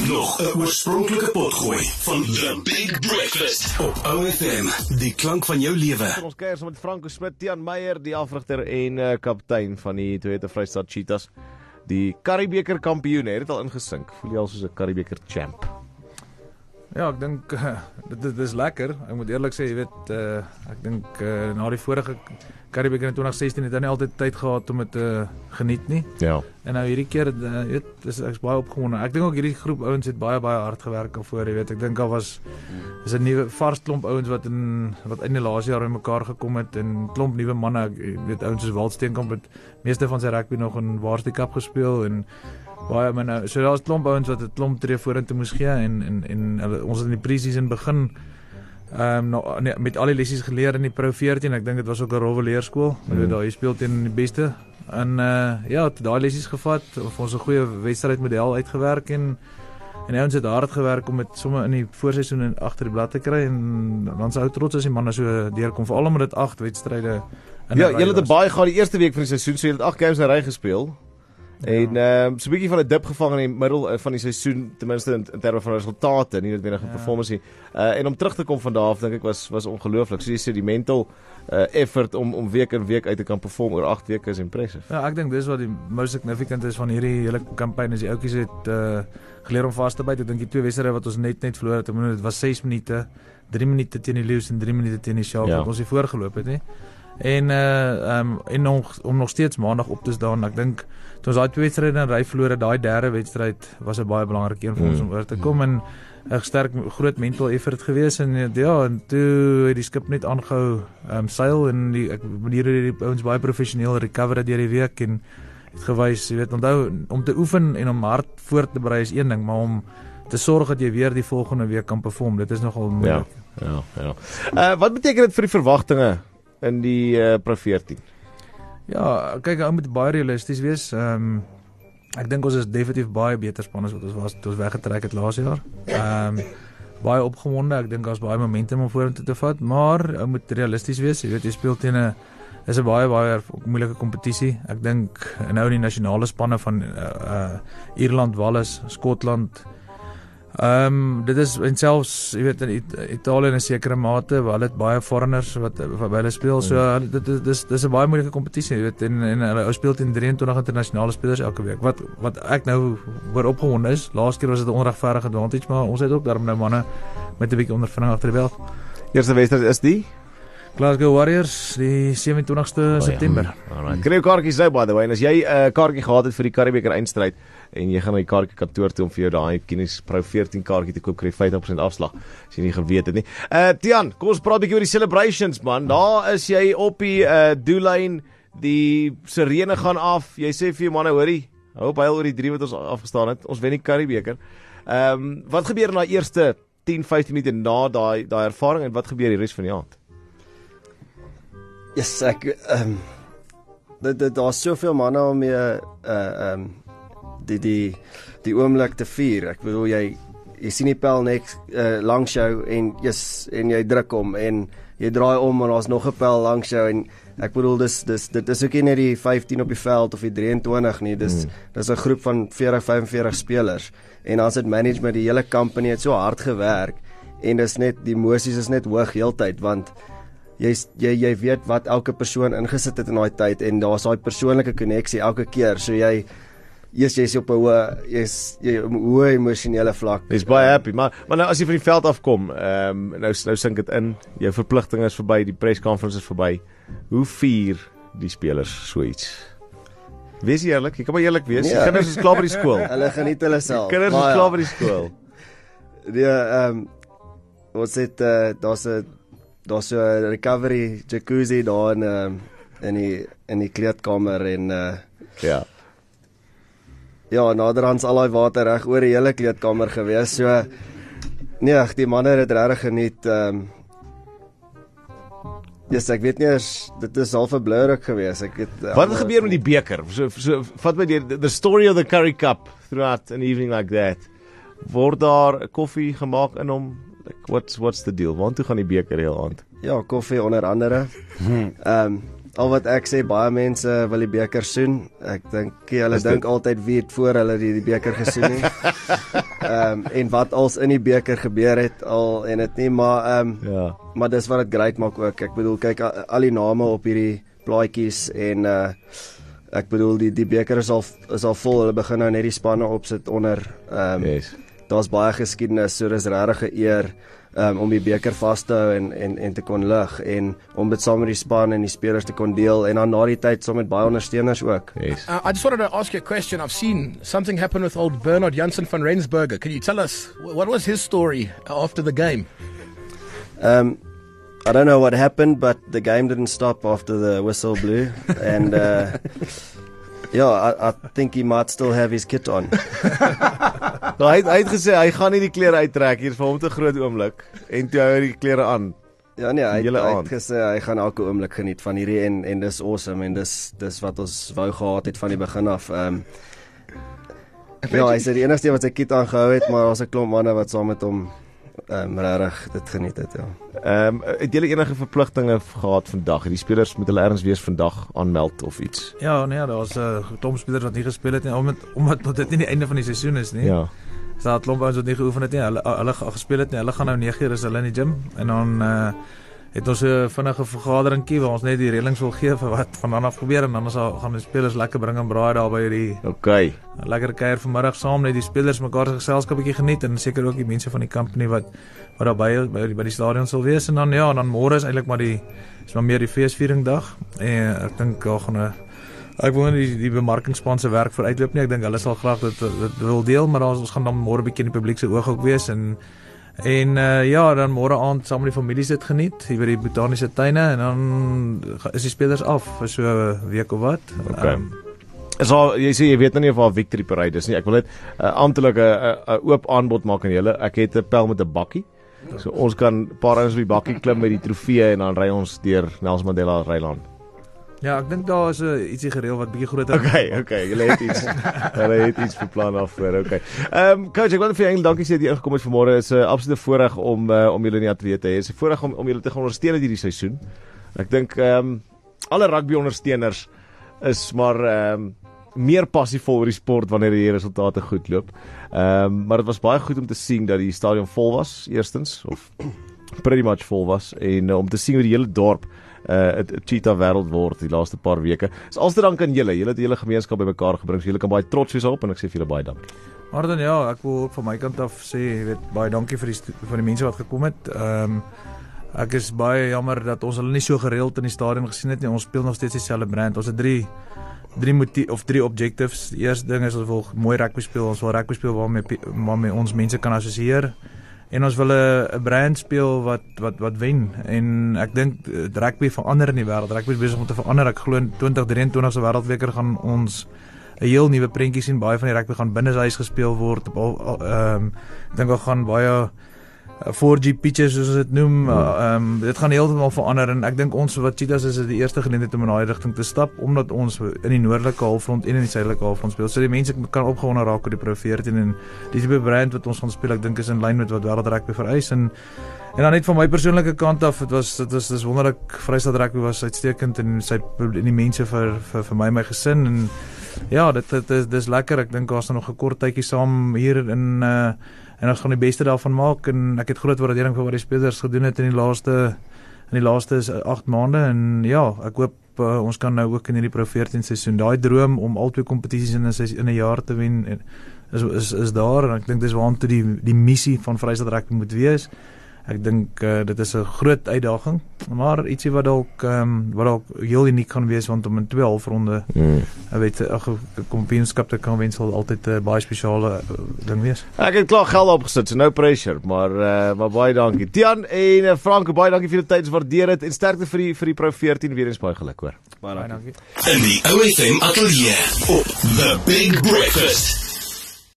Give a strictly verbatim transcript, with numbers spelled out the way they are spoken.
Nog 'n oorspronklike potgooi van The Big Breakfast op O F M, die klank van jou lewe. Ons kuier saam met Franco Smit, Tiaan Meyer, die afrigter en uh, kaptein van die Toyota Vrystaat Cheetahs. Die Curriebeeker kampioen, het dit al ingesink. Voel jy al soos 'n Curriebeeker champ? Ja, ek dink uh, dit, dit is lekker. Ek moet eerlik sê, jy weet, uh, ek dink uh, na die vorige Curriebeeker in twintig sestien het hy nie altyd tyd gehad om dit te uh, geniet nie. Ja. En nou hierdie keer, uh, jy weet, is ek is baie opgewonde. Ek dink ook hierdie groep ouens het baie baie hard gewerk daarvoor, jy weet. Ek dink daar was is 'n nuwe vars klomp ouens wat in wat in die laaste jaar in mekaar gekom het en klomp nuwe manne, ek weet ouens soos Walt Steenkamp het meeste van sy rugby nog in Varsity Cup gespeel en baie manne, so daar's klomp ouens wat 'n klomp tree vorentoe moes gee en en en hulle, ons het in die pre-season begin um, nou, nee, met al die lessies geleer in die Pro veertien. Ek dink dit was ook 'n rowwe leerskool. Jy weet daar jy speel teen die beste. En uh, ja, daai lessies gevat of ons 'n goeie wedstrydmodel uitgewerk en en ons het hard gewerk om dit sommer in die voorseisoen en agter die blad te kry en dan sou trots as die manne so deurkom, veral omdat dit agt wedstryde in Ja, julle het 'n baie gehad die eerste week van die seisoen, so julle het agt games in 'n ry gespeel. En ehm um, so 'n bietjie van 'n dip gevang in die middel van die seisoen, ten minste in, in terme van resultate, nie noodwendig 'n ja. performance nie. Uh, en om terug te kom van daar af, dink ek was was ongelooflik. So jy sê die mental uh, effort om om week in week uit te kan perform oor agt weke is impressive. Ja, ek dink dis wat die most significant is van hierdie hele kampanje. Die ouetjies het uh, geleer om vas te byt. Ek dink die twee wedstryde wat ons net net verloor het, dit was ses minute, drie minute teen die Lions en drie minute teen die Sharks ja. wat ons hier voorgeloop het, nie. En uh um, en nog om nog steeds maandag op te staan. Ek dink toe ons daai twee wedstryde in ry verloor het, daai derde wedstryd was 'n baie belangrike een vir ons om oor te kom en 'n sterk groot mental effort gewees en ja, en toe het die skip net aangehou um, seil en die ek manier hoe die ouens baie professioneel recover het deur die week en het gewys, jy weet, onthou om te oefen en om hard voor te berei is een ding, maar om te sorg dat jy weer die volgende week kan perform, dit is nogal moeilik. Ja, ja, ja. Uh, wat beteken dit vir die verwagtinge in die uh, Pro veertien? Ja, kyk, ou moet baie realisties wees. Ehm um, ek dink ons is definitief baie beter span as wat ons was toe ons weggetrek het laas jaar. Ehm um, baie opgewonde. Ek dink daar's baie momentum om vorentoe te vat, maar ou moet realisties wees. Jy weet, jy speel teen 'n is 'n baie baie moeilike kompetisie. Ek dink nou in die nasionale spanne van uh, uh, Ierland, Wales, Skotland. Ehm um, dit is en selfs, jy weet, in Italië in 'n sekere mate, waar hulle het baie foreigners wat wat hulle speel. So uh, dit is dis dis 'n baie moeilike kompetisie, jy weet, en en hulle speel teen drieëntwintig internasionale spelers elke week. Wat wat ek nou oor opgewonde is. Laas keer was dit 'n onregverdige advantage, maar ons het ook daarom nou manne met 'n bietjie ondervinding agter die bel. Eerste wedstryd is die Glasgow Warriors, die sewentwintigste oh, September. Ja. Alright. Kry jou kaartjies nou, by the way, en as jy 'n uh, kaartjie gehad het vir die Curriebeeker eindstryd en jy gaan na die kaartjie kantoor toe om vir jou daai Guinness Pro veertien kaartjie te koop, kry jy vyftig persent afslag as jy nie geweet het nie. Uh Tiaan, kom ons praat 'n bietjie oor die celebrations, man. Daar is jy op die uh doellyn, die sirene gaan af. Jy sê vir jou manne, hoorie, hou op huil oor die drie wat ons afgestaan het. Ons wen die Curriebeeker. Ehm um, wat gebeur in daai eerste tien vyftien minute na daai daai ervaring en wat gebeur die res van die aand? Yes, ek ehm um, dit daar's soveel manne om mee uh ehm um, die die die oomblik te vier. Ek bedoel jy jy sien die pel net uh, langs jou en yes, en jy druk hom en jy draai om en daar's nog 'n pel langs jou en ek bedoel dis dis dit is ook nie net die vyftien op die veld of die drieëntwintig nie. Dis hmm. dis 'n groep van veertig vyf en veertig spelers en dan sit management, die hele company het so hard gewerk en dis net die emosies is net hoog heeltyd want Jy, jy jy weet wat elke persoon ingesit het in daai tyd en daar's daai persoonlike koneksie elke keer. So jy jy's jy's op 'n hoë jy's jy hoë emosionele vlak. Jy's baie happy, maar maar nou as jy van die veld afkom, ehm um, nou nou sink dit in. Jou verpligtinge is verby, die press conference is verby. Hoe vier die spelers so iets? Wees eerlik, jy kan maar eerlik wees. Ja. Kinders is klaar by die skool. Hulle geniet hulle self. Kinders is klaar by die skool. Ja, ehm ons het uh, daar's 'n daar's 'n recovery jacuzzi daar in uh, in die in die kleedkamer en uh, ja. Ja, naderhand al daai water reg oor die hele kleedkamer gewees. So nee, die manne het dit regtig geniet. Ehm um, Yes, ek weet nie as dit is half 'n blur ook gewees. Ek het Wat het gebeur met die beker? So so vat my die the story of the Currie Cup throughout an evening like that. Word daar koffie gemaak in hom? Like, what's what's the deal? Want toe gaan die beker heel aand? Ja, koffie onder andere. Ehm um, al wat ek sê, baie mense wil die beker soen. Ek dink hulle dink altyd wie het voor hulle die, die beker gesoen het. ehm um, en wat als in die beker gebeur het al en dit nie, maar ehm um, Ja. maar dis wat dit great maak ook. Ek bedoel kyk al, al die name op hierdie plaatjies en uh ek bedoel die die beker is al is al vol. Hulle begin nou net die spanne opsit onder ehm um, Yes. daar's baie geskiedenis, so dis regtig 'n eer um, om die beker vas te hou en en en te kon lig en om dit saam met die span en die spelers te kon deel en dan na die tyd saam met baie ondersteuners ook. Yes. Uh, I just wanted to ask you a question. I've seen something happen with old Bernard Janssen van Rensburger. Can you tell us what was his story after the game? Um I don't know what happened, but the game didn't stop after the whistle blew and uh yeah, I, I think he might still have his kit on. Nou, hy, hy het gesê, hy gaan nie die klere uittrek, hier is vir hom te groot oomblik, en toe hou hy die klere aan. Ja nee, hy, Hele hy aand. het gesê, hy gaan elke oomblik geniet van hierdie en, en dis awesome, en dis, dis wat ons wou gehad het van die begin af. Um, ja, hy sê die enigste wat sy kit aangehou het, maar daar's 'n klomp manne wat saam met hom um, regtig dit geniet het, ja. Ehm um, het julle enige verpligtinge gehad vandag? Die spelers moet hulle ergens wees vandag aanmeld of iets? Ja, nee, daar's 'n uh, klomp spelers wat nie gespeel het nie, omdat omdat dit nie die einde van die seisoen is nie. Ja. Is daar 'n klomp ouens wat nie geoefen het nie. Hulle hulle gespeel het nie. Hulle gaan nou nege uur is hulle in die gym en dan uh, het ons 'n vinnige vergaderingkie waar ons net die reëlings wil gee vir wat van dan af gebeur en dan is al, gaan die spelers lekker bring en braai daar by die Okay. lekker kuier vanmiddag saam net die spelers mekaar se geselskap bietjie geniet en seker ook die mense van die company wat wat daar by by die, by die stadion sal wees en dan ja, dan môre is eintlik maar die is maar meer die feesviering dag en ek dink daar gaan 'n ek wil nie die, die bemarkingspan se werk vir uitloop nie. Ek dink hulle sal graag dit, dit wil deel, maar ons gaan dan môre bietjie in die publiek se oog ook wees en en uh, ja, dan môre aand saam met die families dit geniet hier by die botaniese tuine en dan is die spelers af vir so 'n week of wat. Okay. Um, Is al, jy sê jy weet nou nie of haar victory parade is nie. Ek wil net 'n uh, amptelike 'n oop aanbod maak aan julle. Ek het 'n pel met 'n bakkie. So ons kan 'n paar ouens op die bakkie klim met die trofee en dan ry ons deur Nelson Mandela Rylaan. ja, ek dink daar is 'n uh, ietsie gereël wat bietjie groter. Okay, okay, julle het iets. Julle het iets beplan af voor. Okay. Ehm um, coach, ek wil net vir jou eintlik dankie sê dat jy ingekom het vanmôre. Is 'n uh, absolute voorreg om uh, om julle in die ateljee te hê. Is 'n voorreg om om julle te gaan ondersteun hierdie seisoen. Ek dink ehm um, alle rugby ondersteuners is maar ehm um, meer passievol oor die sport wanneer die resultate goed loop. Ehm um, maar dit was baie goed om te sien dat die stadion vol was eerstens of pretty much vol was en uh, om te sien hoe die hele dorp 'n uh, cheetah wêreld word die laaste paar weke. Dis alste dank aan julle. Julle het die hele gemeenskap bymekaar gebring. So julle kan baie trots wees op en ek sê vir julle baie dankie. Maar dan ja, ek wil ook van my kant af sê, jy weet, baie dankie vir die vir die mense wat gekom het. Ehm um, ek is baie jammer dat ons hulle nie so gereeld in die stadion gesien het nie. Ons speel nog steeds dieselfde brand. Ons het drie drie motief of drie objectives. Die eerste ding is ons wil mooi rugby speel. Ons wil rugby speel waarmee waarmee ons mense kan assosieer. En ons wil 'n brand speel wat wat wat wen. En ek dink rugby verander in die wêreld. Rugby is besig om te verander. Ek glo in twintig drieëntwintig se wêreldbeker gaan ons 'n heel nuwe prentjie sien. Baie van die rugby gaan binne huis gespeel word. Ehm um, ek dink ons gaan baie four G pitches soos dit noem. Ehm um, dit gaan heeltemal verander en ek dink ons wat Cheetahs is is die eerste geleentheid om in daai rigting te stap omdat ons in die noordelike halfrond en in die suidelike halfrond speel. So die mense kan opgewonde raak oor die Pro veertien en die tipe brand wat ons gaan speel. Ek dink is in lyn met wat wêreld rugby vereis en en dan net van my persoonlike kant af, dit was dit was dis wonderlik. Vrystaat rugby was uitstekend en sy en die mense vir vir vir my en my gesin en ja, dit dit is dis lekker. Ek dink daar's nog 'n kort tydjie saam hier in uh en ons gaan die beste daarvan maak en ek het groot waardering vir wat die spelers gedoen het in die laaste in die laaste agt maande en ja, ek hoop uh, ons kan nou ook in hierdie Pro veertien seisoen daai droom om albei kompetisies in 'n in 'n jaar te wen en is is is daar en ek dink dis waartoe die die missie van Vrystaat rugby moet wees. Ek dink uh, dit is 'n groot uitdaging, maar ietsie wat dalk um, wat dalk heel uniek gaan wees want om in twee halfronde mm. ek weet ag kampioenskap te kan wen sal altyd 'n uh, baie spesiale uh, ding wees. Ek het klaar geld opgesit, so no pressure, maar uh, maar baie dankie. Tiaan en uh, Franco, baie dankie vir julle tyd, waardeer dit en sterkte vir die vir die Pro veertien weer eens baie geluk hoor. Baie dankie. In die O F M ateljee op The Big Breakfast.